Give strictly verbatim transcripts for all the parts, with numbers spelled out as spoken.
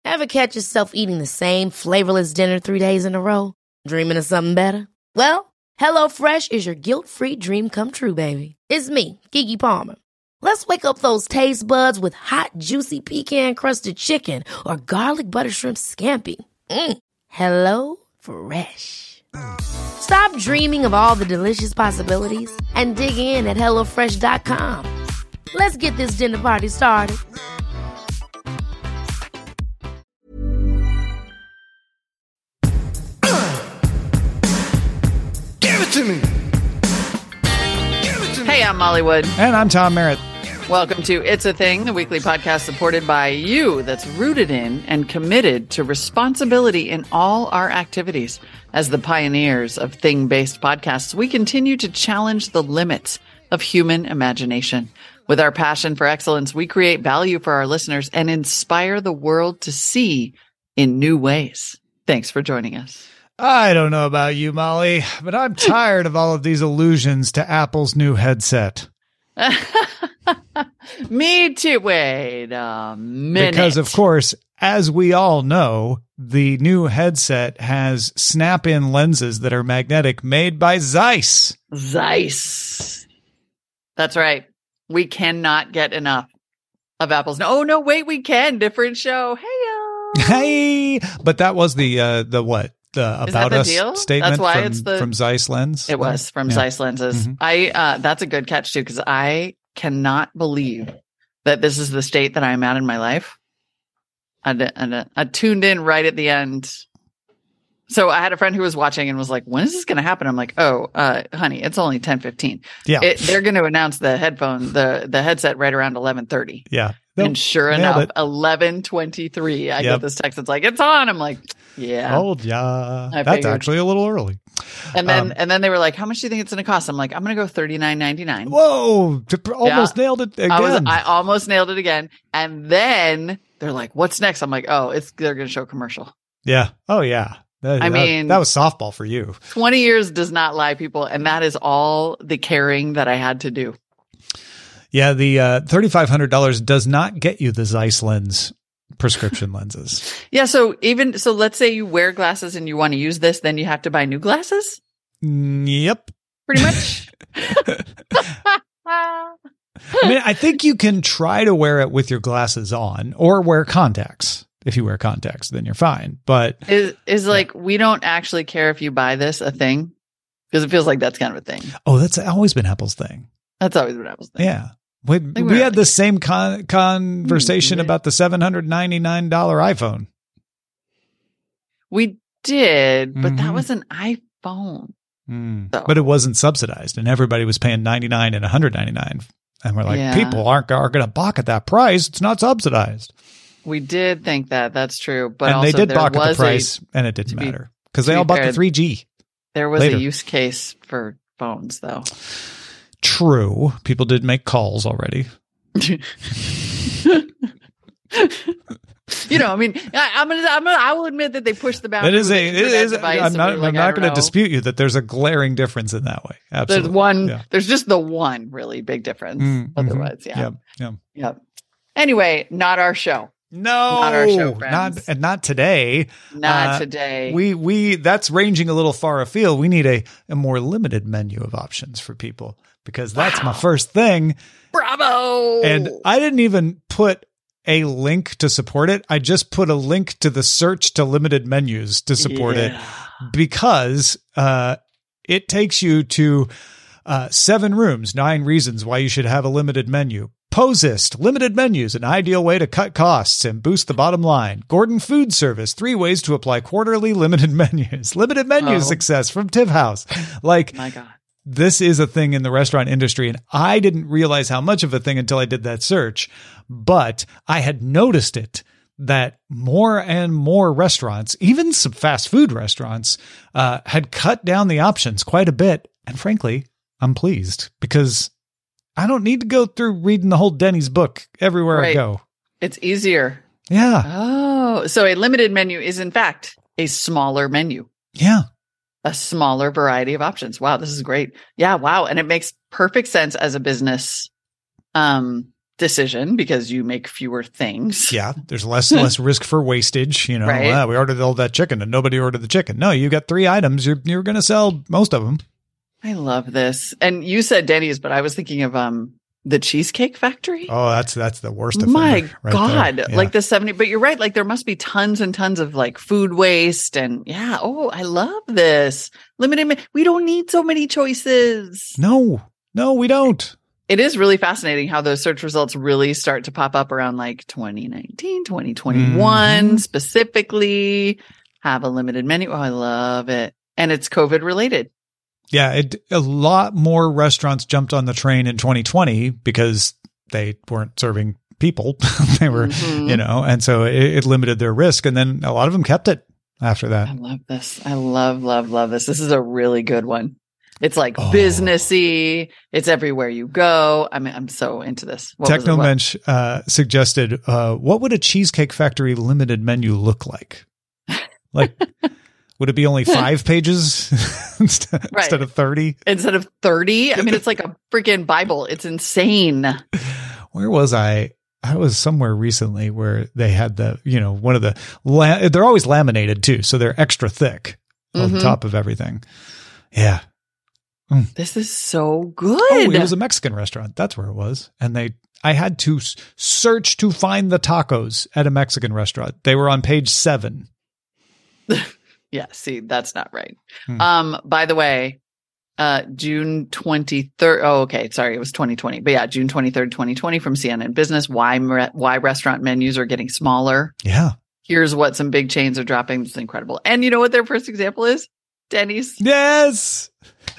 Ever catch yourself eating the same flavorless dinner three days in a row? Dreaming of something better? Well, HelloFresh is your guilt-free dream come true, baby. It's me, Keke Palmer. Let's wake up those taste buds with hot, juicy pecan-crusted chicken or garlic butter shrimp scampi. Mm. Hello Fresh. Stop dreaming of all the delicious possibilities and dig in at hello fresh dot com. Let's get this dinner party started. Give it to me. Give it to me. Hey, I'm Molly Wood. And I'm Tom Merritt. Welcome to It's a Thing, the weekly podcast supported by you that's rooted in and committed to responsibility in all our activities. As the pioneers of thing-based podcasts, we continue to challenge the limits of human imagination. With our passion for excellence, we create value for our listeners and inspire the world to see in new ways. Thanks for joining us. I don't know about you, Molly, but I'm tired of all of these allusions to Apple's new headset. Me too. Wait a minute. Because, of course, as we all know, the new headset has snap-in lenses that are magnetic made by Zeiss. Zeiss. That's right. We cannot get enough of Apple's. No, oh, no, wait, we can. Different show. Hey, Hey, but that was the, uh, the what? The Is that About the Us deal? statement That's why from, it's the- from Zeiss Lens? It was from Yeah. Zeiss lenses. Mhm. I, uh, that's a good catch too, because I cannot believe that this is the state that I'm at in my life. I, d- I, d- I tuned in right at the end. So I had a friend who was watching and was like, when is this going to happen? I'm like, oh, uh, honey, it's only ten fifteen. Yeah. It, they're going to announce the headphone, the, the headset right around eleven thirty. Yeah. And sure nailed enough, it. eleven twenty-three, I Yep. get this text. It's like, it's on. I'm like, yeah. Told ya. I That's figured. actually a little early. And then, Um, and then they were like, how much do you think it's going to cost? I'm like, I'm going to go thirty-nine ninety-nine. Whoa. t- Almost Yeah. nailed it again. I was, I almost nailed it again. And then they're like, what's next? I'm like, oh, it's, they're going to show a commercial. yeah. Oh, yeah. That, I that- mean- that was softball for you. twenty years does not lie, people. And that is all the caring that I had to do. Yeah, the uh, thirty-five hundred dollars does not get you the Zeiss lens prescription lenses. Yeah. So even, so let's say you wear glasses and you want to use this, then you have to buy new glasses. Mm, Yep. Pretty much. I mean, I think you can try to wear it with your glasses on or wear contacts. If you wear contacts, then you're fine. But Is is like, we don't actually care if you buy this a thing, because it feels like that's kind of a thing. oh, that's always been Apple's thing. That's always what I was thinking. Yeah. We, think we we're- had the same con- conversation Hmm, yeah. about the seven hundred ninety-nine dollars iPhone. We did, but Mhm. that was an iPhone. Mm. So- But it wasn't subsidized, and everybody was paying ninety-nine and one hundred ninety-nine. And we're like, Yeah. people aren't are going to balk at that price. It's not subsidized. We did think that. That's true. But and also they did there balk at the was price, a, and it didn't to be- matter because to they be all bought fair, the three G. there was later. a use case for phones, though. True. People did make calls already. You know, I mean, I, I'm gonna, I'm gonna, I will admit that they pushed the boundary. It is with a. the It internet is. device, I'm and not. we were like, I'm I not don't going to know. dispute you that there's a glaring difference in that way. Absolutely. There's one. Yeah. There's just the one really big difference. Mm, mhm. Otherwise, yeah. Yeah. Yeah. Yep. Anyway, not our show. No, Not our show, not friends. and not today. Not Uh, today. We we that's ranging a little far afield. We need a, a more limited menu of options for people because that's my first thing. Bravo. And I didn't even put a link to support it. I just put a link to the search to limited menus to support Yeah. it because uh, it takes you to uh, seven rooms, nine reasons why you should have a limited menu. Posist, limited menus, an ideal way to cut costs and boost the bottom line. Gordon Food Service, three ways to apply quarterly limited menus. Limited menu Oh. success from Tiv House. Like, My God. this is a thing in the restaurant industry, and I didn't realize how much of a thing until I did that search. But I had noticed it that more and more restaurants, even some fast food restaurants, uh, had cut down the options quite a bit. And frankly, I'm pleased because I don't need to go through reading the whole Denny's book everywhere I Right. go. It's easier. Yeah. Oh, so a limited menu is in fact a smaller menu, Yeah. a smaller variety of options. Wow, this is great. Yeah, wow, and it makes perfect sense as a business um decision because you make fewer things. Yeah, there's less less risk for wastage. You know, Right. ah, we ordered all that chicken and nobody ordered the chicken. No, you got three items. You're you're going to sell most of them. I love this. And you said Denny's, but I was thinking of um the Cheesecake Factory. Oh, that's that's the worst offender. My right God, there. Yeah. like the seventy, but you're right. Like there must be tons and tons of like food waste and yeah. Oh, I love this. Limited. We don't need so many choices. No, no, we don't. It is really fascinating how those search results really start to pop up around like twenty nineteen, twenty twenty-one Mhm. specifically. Have a limited menu. Oh, I love it. And it's COVID related. Yeah, it, a lot more restaurants jumped on the train in twenty twenty because they weren't serving people. They were, Mhm. you know, and so it, it limited their risk. And then a lot of them kept it after I that. love this. I love, love, love this. This is a really good one. It's like Oh. businessy. It's everywhere you go. I mean, I'm so into this. What was it? What- Technomensch uh, suggested, uh, what would a Cheesecake Factory limited menu look like? Like, would it be only five pages instead, Right. instead of thirty? Instead of thirty, I mean, it's like a freaking Bible. It's insane. Where was I? I was somewhere recently where they had the, you know, one of the, la- they're always laminated too. So they're extra thick on Mhm. top of everything. Yeah. This is so good. Oh, it was a Mexican restaurant. That's where it was. And they, I had to s- search to find the tacos at a Mexican restaurant. They were on page seven. Yeah, see, that's not right. Hmm. Um, by the way, uh, June twenty-third. Oh, okay. Sorry. It was twenty twenty, but yeah, June twenty-third, twenty twenty from C N N Business. Why, mer- why restaurant menus are getting smaller. Yeah. Here's what some big chains are dropping. It's incredible. And you know what their first example is? Denny's. Yes.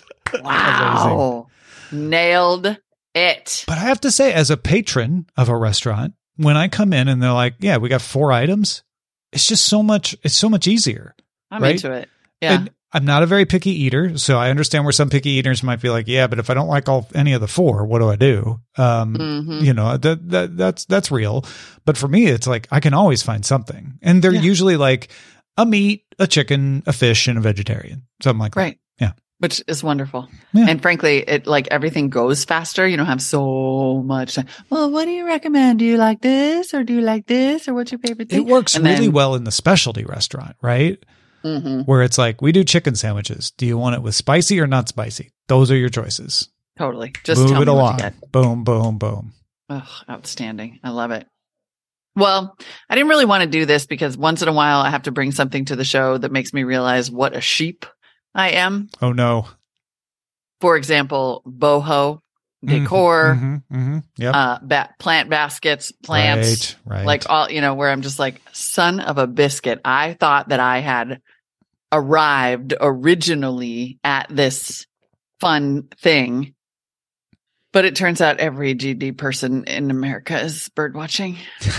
Wow. Nailed it. But I have to say, as a patron of a restaurant, when I come in and they're like, yeah, we got four items, it's just so much, it's so much easier. I'm Right? into it. Yeah. And I'm not a very picky eater, so I understand where some picky eaters might be like, yeah, but if I don't like all any of the four, what do I do? Um, Mhm. You know, that, that that's that's real. But for me, it's like I can always find something, and they're Yeah. usually like a meat, a chicken, a fish, and a vegetarian, something like Right. that. Yeah. Which is wonderful. Yeah. And frankly, it like everything goes faster. You don't have so much time. Well, what do you recommend? Do you like this or do you like this or what's your favorite thing? It works And really then- well in the specialty restaurant, right? Mhm. Where it's like, we do chicken sandwiches. Do you want it with spicy or not spicy? Those are your choices. Totally. Just Move tell it me along. what to get. Boom, boom, boom. Oh, outstanding. I love it. Well, I didn't really want to do this because once in a while I have to bring something to the show that makes me realize what a sheep I am. Oh no. For example, boho decor, Mm-hmm, mm-hmm. Yep. uh, ba- plant baskets, plants, Right, right. like all, you know, where I'm just like, son of a biscuit. I thought that I had arrived originally at this fun thing, but it turns out every G D person in America is bird watching.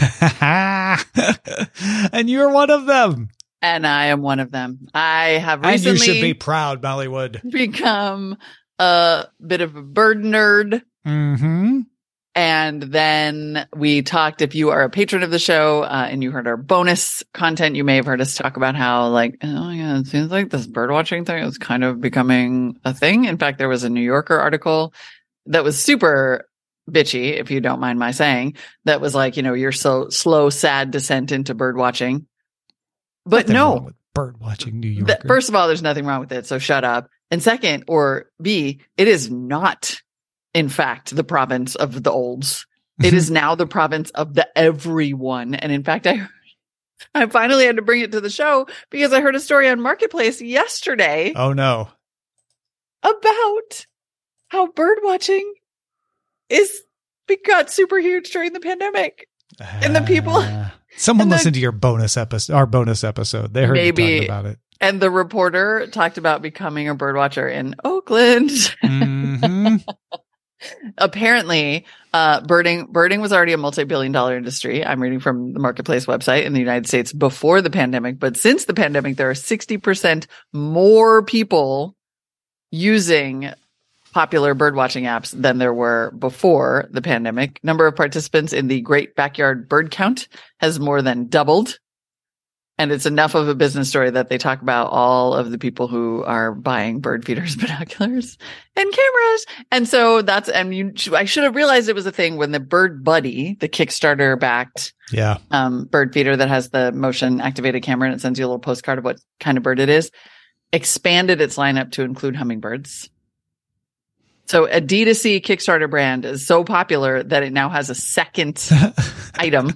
And you're one of them. And I am one of them. I have And you should be recently proud, Mollywood. become a bit of a bird nerd. Mm-hmm. And then we talked, if you are a patron of the show uh, and you heard our bonus content, you may have heard us talk about how like, oh yeah, it seems like this bird watching thing is kind of becoming a thing. In fact, there was a New Yorker article that was super bitchy, if you don't mind my saying, that was like, you know, your so slow, sad descent into bird watching. But Nothing wrong no, with bird watching New th- Yorker. first of all, there's nothing wrong with it. So shut up. And second, or B, it is not, in fact, the province of the olds. It is now the province of the everyone. And in fact, I, I finally had to bring it to the show because I heard a story on Marketplace yesterday Oh no. about how bird watching is got super huge during the pandemic. And the people- Ah. Someone and the- listened to your bonus episode, our bonus episode. They heard Maybe. you talking about it. And the reporter talked about becoming a bird watcher in Oakland. Mm-hmm. Apparently, uh, birding birding was already a multi-billion dollar industry. I'm reading from the Marketplace website in the United States before the pandemic, but since the pandemic, there are sixty percent more people using popular bird watching apps than there were before the pandemic. Number of participants in the Great Backyard Bird Count has more than doubled. And it's enough of a business story that they talk about all of the people who are buying bird feeders, binoculars, and cameras. And so that's, and you, I should have realized it was a thing when the Bird Buddy, the Kickstarter backed Yeah. um, bird feeder that has the motion activated camera and it sends you a little postcard of what kind of bird it is, expanded its lineup to include hummingbirds. So a D two C Kickstarter brand is so popular that it now has a second item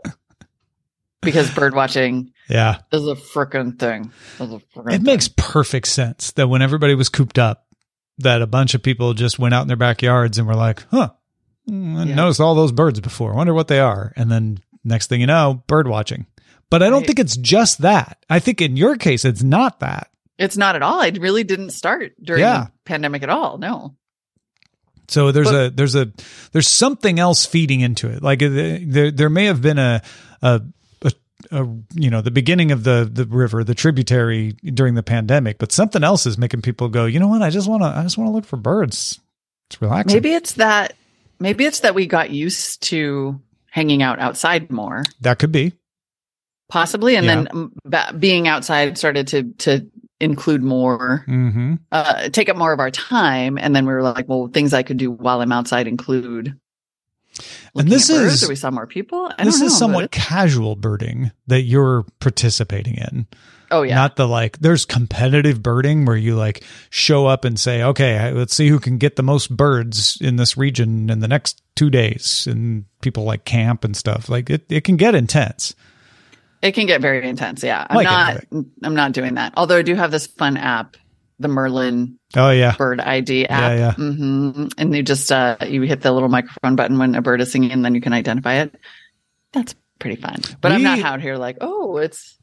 because bird watching Yeah. is a frickin' thing. Is a frickin' It makes perfect sense that when everybody was cooped up, that a bunch of people just went out in their backyards and were like, huh, mm, I Yeah. noticed all those birds before. I wonder what they are. And then next thing you know, bird watching. But I don't Right. think it's just that. I think in your case, it's not that. It's not at all. It really didn't start during Yeah. the pandemic at all. No. So there's But- a there's a there's something else feeding into it. Like uh, there there may have been a a, a, a you know the beginning of the the river, the tributary during the pandemic, but something else is making people go, you know what? I just want to I just want to look for birds. It's relaxing. Maybe it's that. Maybe it's that we got used to hanging out outside more, That could be. possibly, and Yeah. then um, ba- being outside started to to include more, Mm-hmm. uh, take up more of our time, and then we were like, well, things I could do while I'm outside include. And looking this at birds, is or we saw more people. I this don't know, is but somewhat it- casual birding that you're participating in. oh yeah, Not the like, there's competitive birding where you like show up and say, okay, let's see who can get the most birds in this region in the next two days. And people like camp and stuff. Like it, it can get intense. it can get very intense. Yeah, I'm Like not. anything. I'm not doing that. Although I do have this fun app, the Merlin Oh, yeah. Bird I D app. Yeah, yeah. hmm And you just uh, you hit the little microphone button when a bird is singing, and then you can identify it. That's pretty fun. But I'm We- not out here like, oh, it's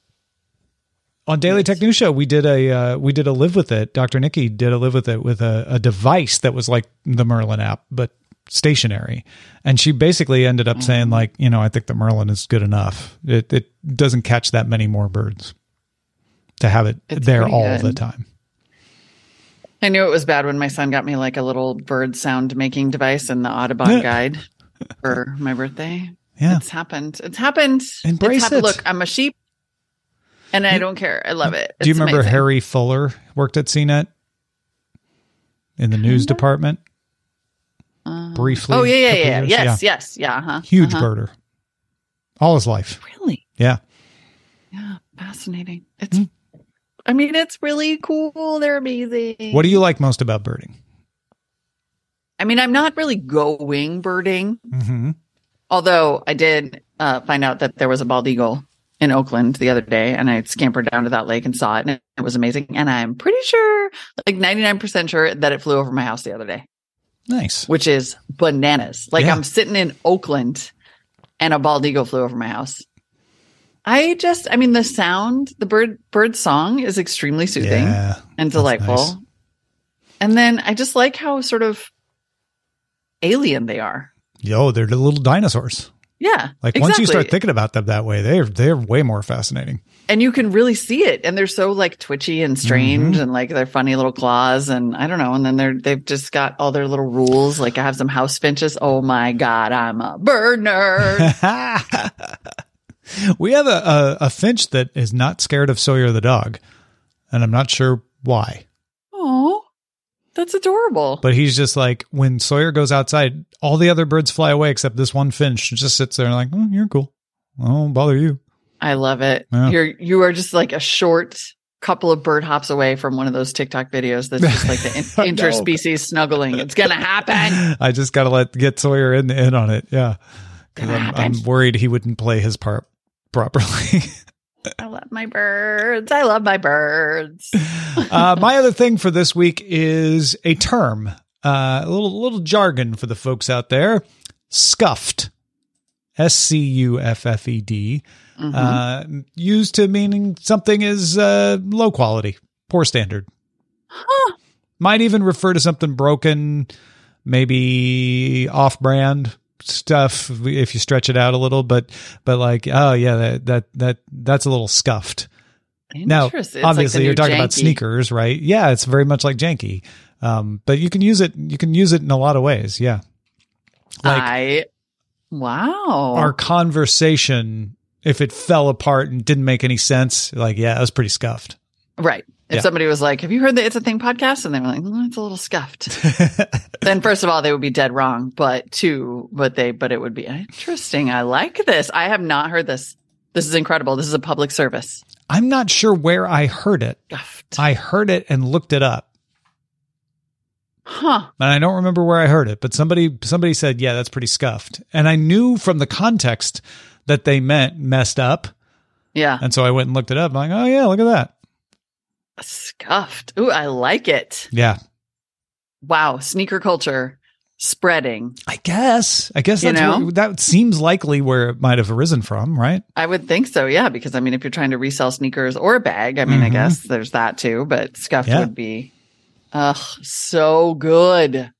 On Daily Tech News Show, we did a uh, we did a live with it. Doctor Nikki did a live with it with a, a device that was like the Merlin app, but stationary. And she basically ended up saying like, you know, I think the Merlin is good enough. It it doesn't catch that many more birds to have it It's there pretty all good. the time. I knew it was bad when my son got me like a little bird sound making device and the Audubon Yeah. guide for my birthday. Yeah. It's happened. It's happened. Embrace it's happened. it. Look, I'm a sheep and I don't care. I love it. Do you It's remember amazing. Harry Fuller worked at C net in the news department? Briefly. Oh, yeah, yeah, couple yeah. years? Yes, yes. Yeah. Uh-huh. Huge uh-huh. birder. All his life. Really? Yeah. Yeah. Fascinating. It's, I mean, it's really cool. They're amazing. What do you like most about birding? I mean, I'm not really going birding, Mm-hmm. although I did uh, find out that there was a bald eagle in Oakland the other day, and I scampered down to that lake and saw it, and it, it was amazing. And I'm pretty sure, like ninety-nine percent sure, that it flew over my house the other day, Nice. which is bananas. Like Yeah. I'm sitting in Oakland, and a bald eagle flew over my house. I just, I mean, the sound, the bird bird song is extremely soothing Yeah. and that's delightful. nice. And then I just like how sort of alien they are. Yo, they're the little dinosaurs. Yeah. Like once you start exactly. thinking about them that way, they're they're way more fascinating. And you can really see it. And they're so like twitchy and strange Mm-hmm. and like their funny little claws. And I don't know. And then they're, they've just got all their little rules. Like I have some house finches. Oh my God, I'm a bird nerd. We have a, a a finch that is not scared of Sawyer the dog, and I'm not sure why. Oh, that's adorable. But he's just like, when Sawyer goes outside, all the other birds fly away except this one finch just sits there and like, oh, you're cool. I won't bother you. I love it. Yeah. You're, you are just like a short couple of bird hops away from one of those TikTok videos that's just like the I in- know. interspecies snuggling. It's going to happen. I just got to let get Sawyer in in on it. Yeah. Because Gonna I'm, I'm happen. worried he wouldn't play his part properly. I love my birds. I love my birds. uh, my other thing for this week is a term, uh, a little little jargon for the folks out there. Scuffed, S C U F F E D, Mhm. uh, used to meaning something is uh, low quality, poor standard. Huh. Might even refer to something broken, maybe off-brand stuff if you stretch it out a little. But but like, oh yeah, that that that that's a little scuffed. Now, Interesting. It's like obviously, the you're new talking about janky. sneakers, right? Yeah, it's very much like janky. Um, but you can use it. You can use it in a lot of ways. Yeah. Like I wow. our conversation if it fell apart and didn't make any sense, like, yeah, it was pretty scuffed. Right. If Yeah. somebody was like, have you heard the It's a Thing podcast? And they were like, mm, it's a little scuffed. Then first of all, they would be dead wrong. But two, but they, but it would be interesting. I like this. I have not heard this. This is incredible. This is a public service. I'm not sure where I heard it. Scuffed. I heard it and looked it up. Huh. And I don't remember where I heard it, but somebody somebody said, yeah, that's pretty scuffed. And I knew from the context that they meant messed up. Yeah. And so I went and looked it up. I'm like, oh, yeah, look at that. Scuffed. Ooh, I like it. Yeah. Wow. Sneaker culture spreading. I guess. I guess You that's know? where, that seems likely where it might have arisen from, right? I would think so. Yeah. Because I mean, if you're trying to resell sneakers or a bag, I mean, I Mhm. guess there's that too, but scuffed Yeah. would be, ugh, so good.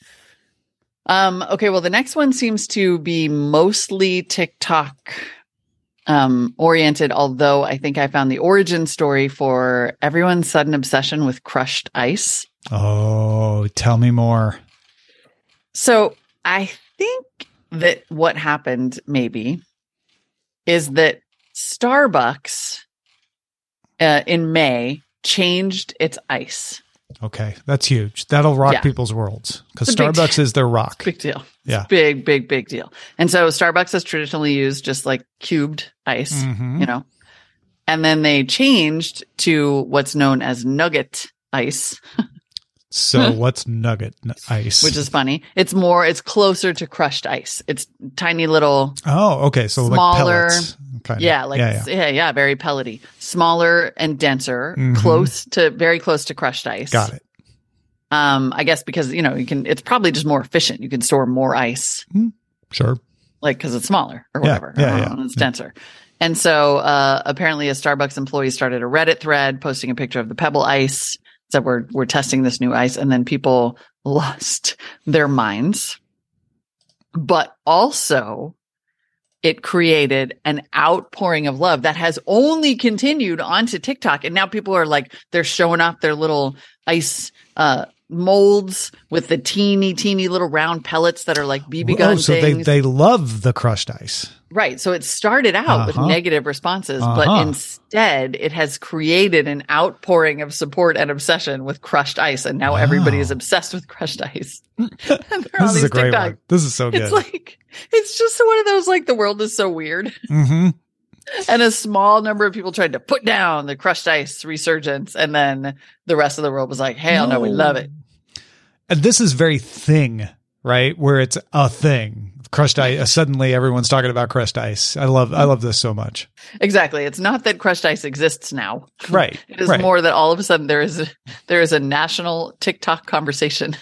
Um, okay. Well, the next one seems to be mostly TikTok um, oriented, although I think I found the origin story for everyone's sudden obsession with crushed ice. Oh, tell me more. So I think that what happened maybe is that Starbucks uh, in May changed its ice. Okay, that's huge. That'll rock Yeah. people's worlds because It's a big Starbucks is their rock. Big deal. Yeah. It's big, big, big deal. And so Starbucks has traditionally used just like cubed ice, Mhm. you know, and then they changed to what's known as nugget ice, So what's nugget n- ice? which is funny. It's more, it's closer to crushed ice. It's tiny little, oh, okay. So smaller- like pellets, kind of. yeah, like, yeah, yeah, yeah. yeah, very pellety, smaller and denser, Mhm. close to, very close to crushed ice. Got it. Um, I guess because, you know, you can, it's probably just more efficient. You can store more ice. Sure. like because it's smaller or Yeah, whatever. yeah, I don't yeah. know, it's denser. And so uh, apparently a Starbucks employee started a Reddit thread posting a picture of the Pebble ice. Said we're we're testing this new ice, and then people lost their minds. But also, it created an outpouring of love that has only continued onto TikTok, and now people are like they're showing off their little ice uh, molds with the teeny, teeny little round pellets that are like B B gun Oh, so things. they they love the crushed ice. Right. So it started out with Uh-huh. negative responses, Uh-huh. but instead it has created an outpouring of support and obsession with crushed ice. And now Wow. everybody is obsessed with crushed ice. And they're on This is these a great TikTok- one. This is so good. It's like, it's just one of those, like, the world is so weird. hmm And a small number of people tried to put down the crushed ice resurgence. And then the rest of the world was like, hell no, we love it. And this is very thing, right? Where it's a thing. Crushed ice. Suddenly, everyone's talking about crushed ice. I love. I love this so much. Exactly. It's not that crushed ice exists now. Right. It is right. more that all of a sudden there is a, there is a national TikTok conversation.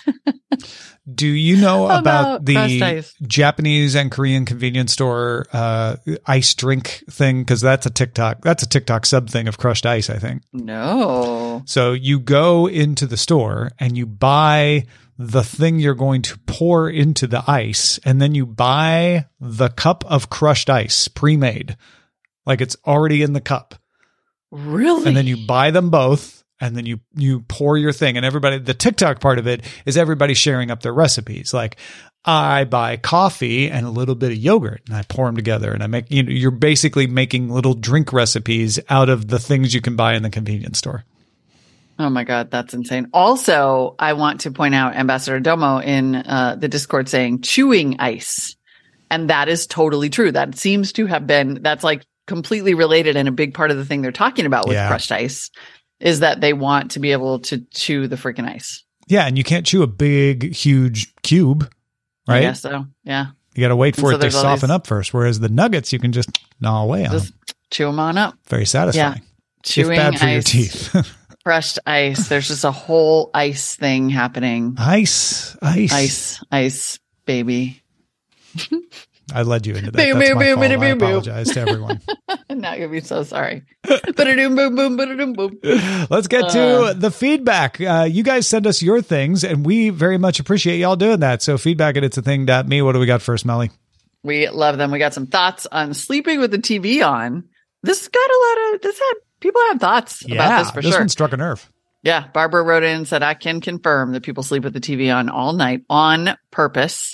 Do you know about, About crushed the ice. Japanese and Korean convenience store uh, ice drink thing? Because that's a TikTok. That's a TikTok sub thing of crushed ice, I think. No. So you go into the store and you buy the thing you're going to pour into the ice, and then you buy the cup of crushed ice pre-made, like it's already in the cup. Really? And then you buy them both, and then you you pour your thing. And everybody, the TikTok part of it is everybody sharing up their recipes. Like, I buy coffee and a little bit of yogurt, and I pour them together, and I make, you know, you're basically making little drink recipes out of the things you can buy in the convenience store. Oh my God, that's insane. Also, I want to point out Ambassador Domo in uh, the Discord saying chewing ice. And that is totally true. That seems to have been, that's like completely related, and a big part of the thing they're talking about with Yeah. crushed ice is that they want to be able to chew the freaking ice. Yeah, and you can't chew a big, huge cube, right? Yeah, so yeah. You got to wait for And so it to there's all soften these- up first. Whereas the nuggets, you can just gnaw away on Just them. chew them on up. Very satisfying. If Chewing bad for your ice, teeth. crushed ice. There's just a whole ice thing happening. ice, ice, Ice, ice, baby. I led you into that. Boom, That's boom, my boom, fault. I boom, boom, boom. apologize to everyone. Now you'll be so sorry. Ba-da-doom, boom, boom, ba-da-doom, boom. Let's get to Uh. the feedback. Uh, you guys send us your things, and we very much appreciate y'all doing that. So feedback at it's a thing dot me. What do we got first, Melly? We love them. We got some thoughts on sleeping with the T V on. This got a lot of, this had, people have thoughts about this for this sure. one struck a nerve. Yeah. Barbara wrote in and said, I can confirm that people sleep with the T V on all night on purpose.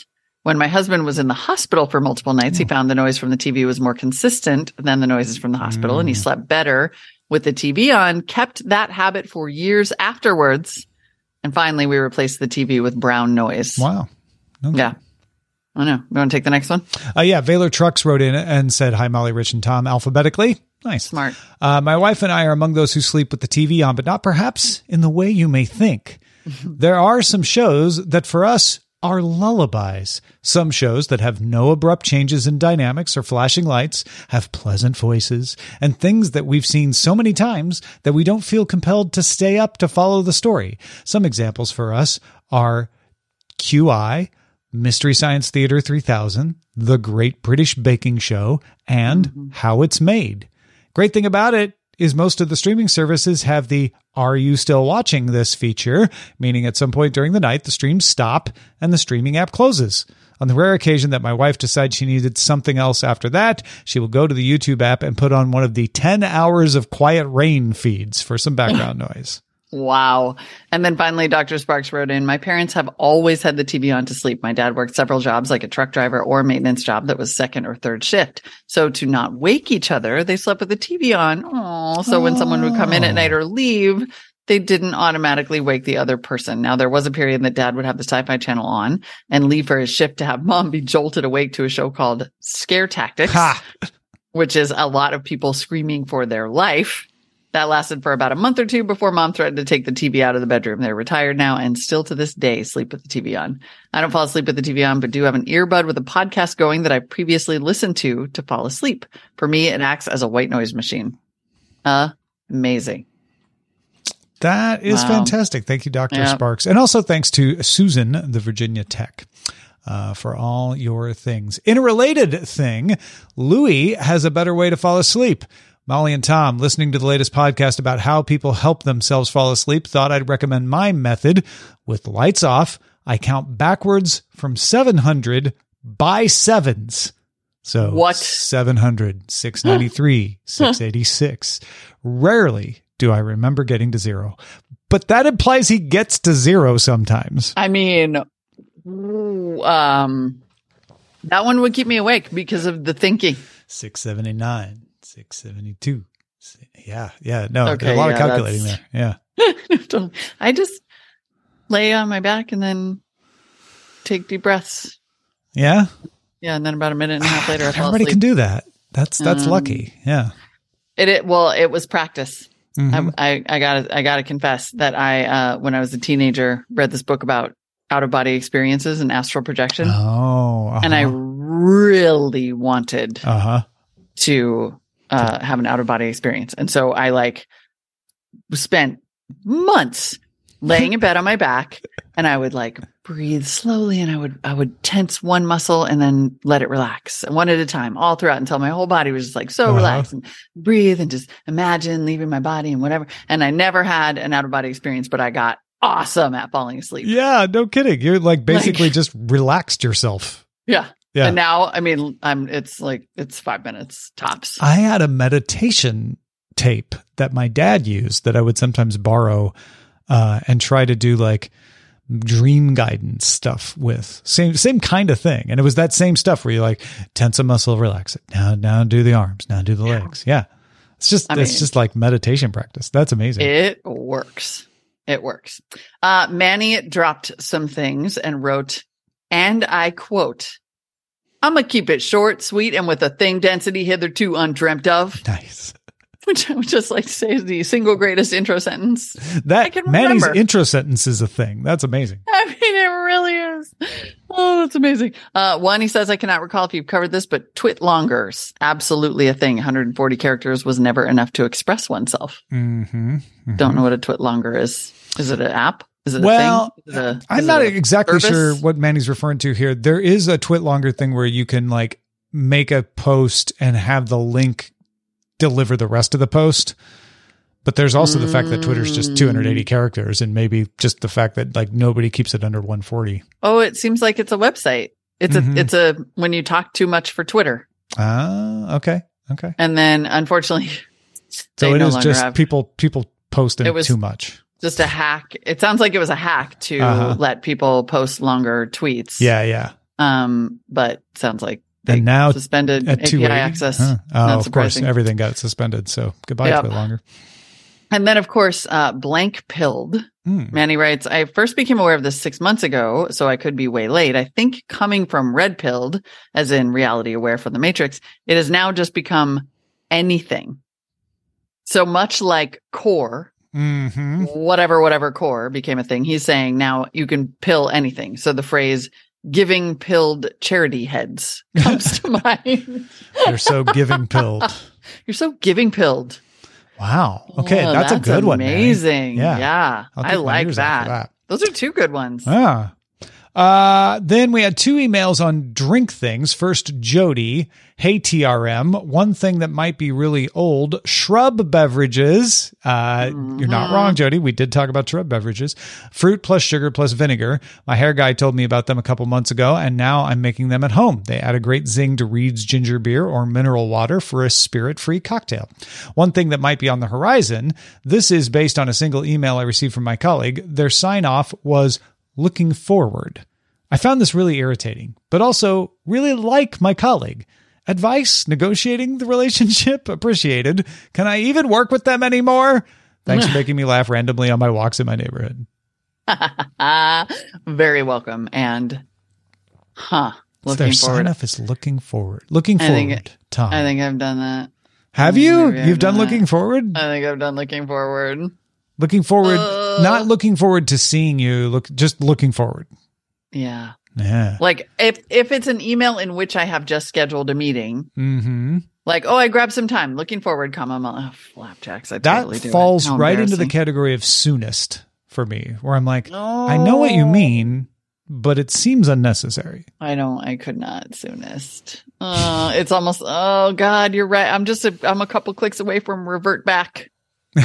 When my husband was in the hospital for multiple nights, he found the noise from the T V was more consistent than the noises from the hospital, mm. and he slept better with the T V on, kept that habit for years afterwards. And finally, we replaced the T V with brown noise. Wow. Okay. Yeah. I know. You want to take the next one? Uh, yeah. Valor Trucks wrote in and said, hi, Molly, Rich, and Tom, alphabetically. Nice. Smart. Uh, my wife and I are among those who sleep with the T V on, but not perhaps in the way you may think. There are some shows that for us are lullabies. Some shows that have no abrupt changes in dynamics or flashing lights, have pleasant voices, and things that we've seen so many times that we don't feel compelled to stay up to follow the story. Some examples for us are Q I, Mystery Science Theater three thousand, The Great British Baking Show, and mm-hmm. How It's Made. Great thing about it is most of the streaming services have the "Are you still watching this?" feature, meaning at some point during the night, the streams stop and the streaming app closes. On the rare occasion that my wife decides she needed something else after that, she will go to the YouTube app and put on one of the ten hours of Quiet Rain feeds for some background noise. Wow. And then finally, Doctor Sparks wrote in, my parents have always had the T V on to sleep. My dad worked several jobs like a truck driver or a maintenance job that was second or third shift. So to not wake each other, they slept with the T V on. Oh, so when someone would come in at night or leave, they didn't automatically wake the other person. Now, there was a period that dad would have the Sci-Fi Channel on and leave for his shift to have mom be jolted awake to a show called Scare Tactics, which is a lot of people screaming for their life. That lasted for about a month or two before mom threatened to take the T V out of the bedroom. They're retired now and still to this day sleep with the T V on. I don't fall asleep with the T V on, but do have an earbud with a podcast going that I previously listened to to fall asleep. For me, it acts as a white noise machine. Uh, amazing. That is wow. fantastic. Thank you, Doctor Yep. Sparks. And also thanks to Susan, the Virginia Tech, uh, for all your things. In a related thing, Louis has a better way to fall asleep. Molly and Tom, listening to the latest podcast about how people help themselves fall asleep, thought I'd recommend my method. With lights off, I count backwards from seven hundred by sevens. So what? seven hundred, six ninety-three, six eighty-six. Rarely do I remember getting to zero, but that implies he gets to zero sometimes. I mean, um, that one would keep me awake because of the thinking. six seventy-nine. six seventy-two. Yeah. Yeah. No, okay, a lot yeah, of calculating there. Yeah. I just lay on my back and then take deep breaths. Yeah. Yeah. And then about a minute and a half later, I fall Everybody asleep. can do that. That's, that's um, lucky. Yeah. It, it, well, it was practice. Mm-hmm. I, I, I gotta, I gotta confess that I, uh, when I was a teenager, read this book about out of body experiences and astral projection. Oh, uh-huh. And I really wanted uh-huh. to, uh, have an out of body experience. And so I like spent months laying in bed on my back and I would like breathe slowly and I would, I would tense one muscle and then let it relax one at a time all throughout until my whole body was just like so uh-huh. relaxed and breathe and just imagine leaving my body and whatever. And I never had an out of body experience, but I got awesome at falling asleep. Yeah. No kidding. You're like basically like, just relaxed yourself. Yeah. Yeah. And now, I mean, I'm, it's like, it's five minutes tops. I had a meditation tape that my dad used that I would sometimes borrow, uh, and try to do like dream guidance stuff with. Same, same kind of thing. And it was that same stuff where you like tense a muscle, relax it. Now, now do the arms, now do the yeah. legs. Yeah. It's just, I it's mean, just like meditation practice. That's amazing. It works. It works. Uh, Manny dropped some things and wrote, and I quote, I'm going to keep it short, sweet, and with a thing density hitherto undreamt of. Nice. Which I would just like to say is the single greatest intro sentence that I can Manny's remember. Intro sentence is a thing. That's amazing. I mean, it really is. Oh, that's amazing. Uh, one, he says, I cannot recall if you've covered this, but twit longers, absolutely a thing. one hundred forty characters was never enough to express oneself. Mm-hmm. Mm-hmm. Don't know what a twit longer is. Is it an app? Is it a well, thing? Is it a, I'm is not it a exactly service? sure what Manny's referring to here. There is a twit longer thing where you can like make a post and have the link deliver the rest of the post. But there's also the fact that Twitter's just two hundred eighty characters and maybe just the fact that like nobody keeps it under one forty. Oh, it seems like it's a website. It's mm-hmm. a, it's a, when you talk too much for Twitter. Ah, okay. Okay. And then unfortunately, so it no is just have, people, people posting it was too much. Just a hack. It sounds like it was a hack to uh-huh. let people post longer tweets. Yeah. Yeah. Um, but sounds like they And now suspended at A P two eighty I access. Huh. Oh, Not of course, surprising. everything got suspended. So goodbye Yep. to it longer. And then, of course, uh, blank pilled. Hmm. Manny writes, I first became aware of this six months ago, so I could be way late. I think coming from red pilled, as in reality aware from the Matrix, it has now just become anything. So much like core, Mm-hmm. whatever, whatever core became a thing. He's saying now you can pill anything. So the phrase giving pilled charity heads comes to mind. You're so giving pilled. You're so giving pilled. Wow. Okay, Oh, that's, a good one. Manny. Amazing. Yeah. Yeah. I'll I take my like ears out that. for that. Those are two good ones. Ah. Uh, then we had two emails on drink things. First, Jody. Hey, T R M. One thing that might be really old, shrub beverages. Uh, Mm-hmm. You're not wrong, Jody. We did talk about shrub beverages. Fruit plus sugar plus vinegar. My hair guy told me about them a couple months ago, and now I'm making them at home. They add a great zing to Reed's ginger beer or mineral water for a spirit-free cocktail. One thing that might be on the horizon, this is based on a single email I received from my colleague. Their sign-off was looking forward. I found this really irritating, but also really like my colleague. Advice, negotiating the relationship, appreciated. Can I even work with them anymore? Thanks for making me laugh randomly on my walks in my neighborhood. Very welcome. And, huh, So looking their forward. sign off is looking forward. Looking I forward, think- Tom. I think I've done that. Have you? Maybe I've You've done done looking that. forward? I think I've done looking forward. Looking forward, Uh. not looking forward to seeing you, look just looking forward. Yeah. Yeah. Like if, if it's an email in which I have just scheduled a meeting, Mm-hmm. like, oh, I grabbed some time, looking forward, comma, oh, flapjacks. I That totally do it. falls How right into the embarrassing. category of soonest for me, where I'm like, I know what you mean, but it seems unnecessary. I don't, I could not soonest. Uh, it's almost, oh God, you're right. I'm just, a, I'm a couple clicks away from revert back. You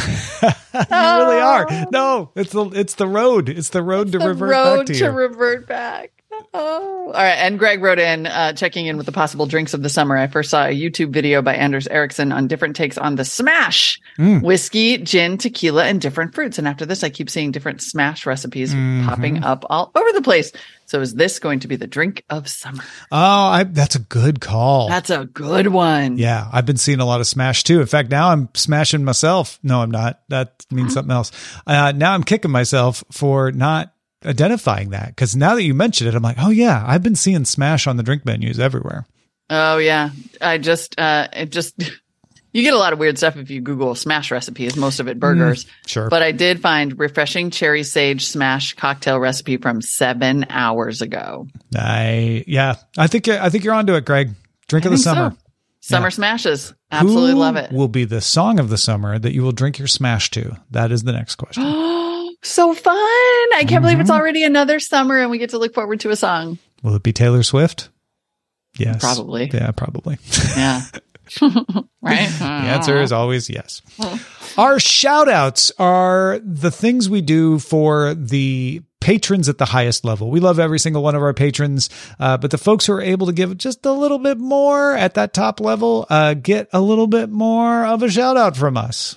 really are. No, it's the it's the road. It's the road to The revert road back to, to you. revert back. Oh, all right. And Greg wrote in, uh, checking in with the possible drinks of the summer. I first saw a YouTube video by Anders Ericsson on different takes on the smash Mm. whiskey, gin, tequila, and different fruits. And after this, I keep seeing different smash recipes Mhm. popping up all over the place. So is this going to be the drink of summer? Oh, I, that's a good call. That's a good one. Yeah, I've been seeing a lot of smash too. In fact, now I'm smashing myself. No, I'm not. That means something else. Uh, now I'm kicking myself for not identifying that, because now that you mention it, I'm like, oh yeah, I've been seeing smash on the drink menus everywhere. Oh yeah. I just, uh, it just, you get a lot of weird stuff if you Google smash recipes, most of it burgers. Sure. But I did find refreshing cherry sage smash cocktail recipe from seven hours ago. I yeah, I think I think you're onto it, Greg. Drink of I the think summer. so. Summer Yeah. smashes. Absolutely Who love it. will be the song of the summer that you will drink your smash to? That is the next question. So fun. I can't believe Mm-hmm. it's already another summer and we get to look forward to a song. Will it be Taylor Swift? Yes. Probably. Yeah, probably. Yeah. Right? The answer is always yes. Our shout outs are the things we do for the patrons at the highest level. We love every single one of our patrons, uh, but the folks who are able to give just a little bit more at that top level uh, get a little bit more of a shout out from us.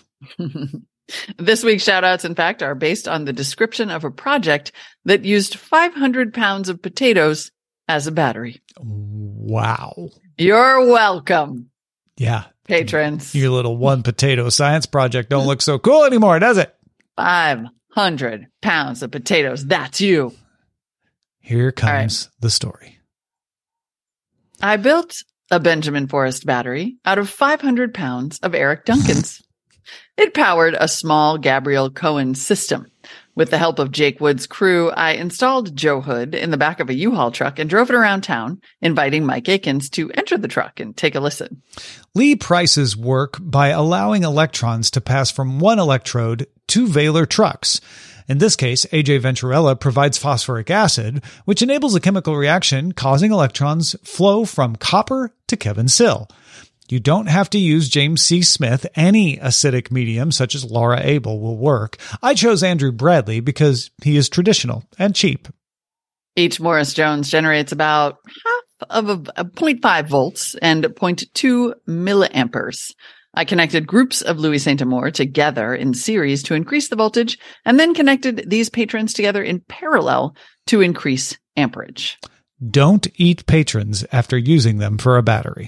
This week's shout outs, in fact, are based on the description of a project that used five hundred pounds of potatoes as a battery. Wow. You're welcome, Yeah. patrons. Your little one potato science project don't look so cool anymore, does it? five hundred pounds of potatoes. That's you. Here right. comes the story. I built a Benjamin Forrest battery out of five hundred pounds of Eric Duncan's. It powered a small Gabriel Cohen system. With the help of Jake Wood's crew, I installed Joe Hood in the back of a U-Haul truck and drove it around town, inviting Mike Akins to enter the truck and take a listen. Lee prices work by allowing electrons to pass from one electrode to Valor trucks. In this case, A J Venturella provides phosphoric acid, which enables a chemical reaction causing electrons flow from copper to Kevin Sill. You don't have to use James C. Smith. Any acidic medium, such as Laura Abel, will work. I chose Andrew Bradley because he is traditional and cheap. Each Morris Jones generates about half of a, a zero point five volts and zero point two milliamperes. I connected groups of Louis Saint-Amour together in series to increase the voltage, and then connected these patrons together in parallel to increase amperage. Don't eat patrons after using them for a battery.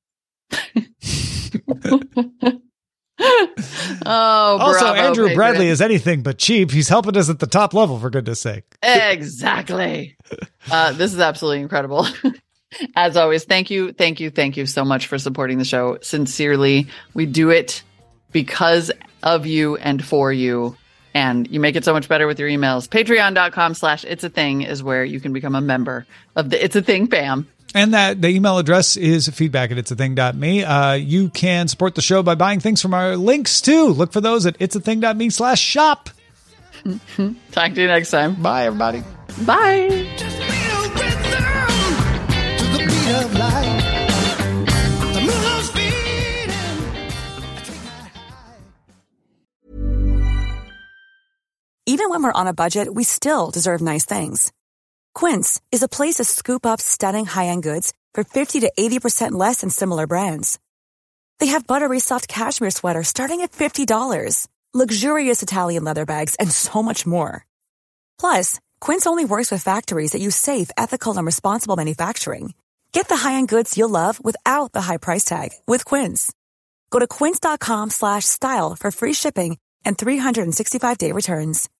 Oh, also, bravo, Andrew patron. Bradley is anything but cheap. He's helping us at the top level, for goodness sake. Exactly. Uh, this is absolutely incredible. As always, thank you, thank you, thank you so much for supporting the show. Sincerely, we do it because of you and for you. And you make it so much better with your emails. Patreon.com slash It's a Thing is where you can become a member of the It's a Thing fam. And that the email address is feedback at it's a thing dot me. Uh, you can support the show by buying things from our links too. Look for those at it's a thing dot me slash shop. Talk to you next time. Bye, everybody. Bye. Just be a rhythm to the beat of life. The moon's fading. I take my high. Even when we're on a budget, we still deserve nice things. Quince is a place to scoop up stunning high-end goods for fifty to eighty percent less than similar brands. They have buttery soft cashmere sweaters starting at fifty dollars, luxurious Italian leather bags, and so much more. Plus, Quince only works with factories that use safe, ethical, and responsible manufacturing. Get the high-end goods you'll love without the high price tag with Quince. Go to quince.com slash style for free shipping and three sixty-five day returns.